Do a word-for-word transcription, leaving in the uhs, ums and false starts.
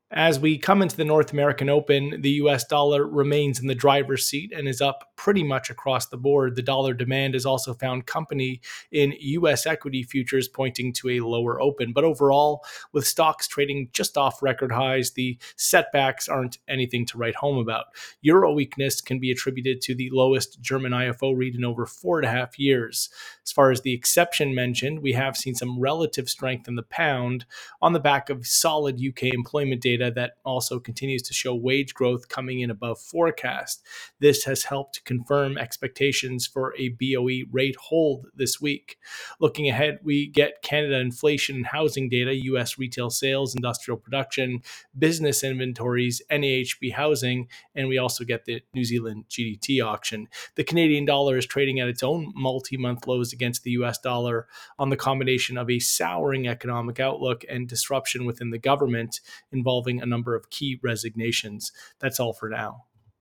As we come into the North American Open, the U S dollar remains in the driver's seat and is up pretty much across the board. The dollar demand has also found company in U S equity futures, pointing to a lower open. But overall, with stocks trading just off record highs, the setbacks aren't anything to write home about. Euro weakness can be attributed to the lowest German I F O read in over four and a half years. As far as the exception mentioned, we have seen some relative strength in the pound on the back of solid U K employment data that also continues to show wage growth coming in above forecast. This has helped confirm expectations for a B O E rate hold this week. Looking ahead, we get Canada inflation and housing data, U S retail sales, industrial production, business inventories, N A H B housing, and we also get the New Zealand G D T auction. The Canadian dollar is trading at its own multi-month lows against the U S dollar on the combination of a souring economic outlook and disruption within the government involving a number of key resignations. That's all for now.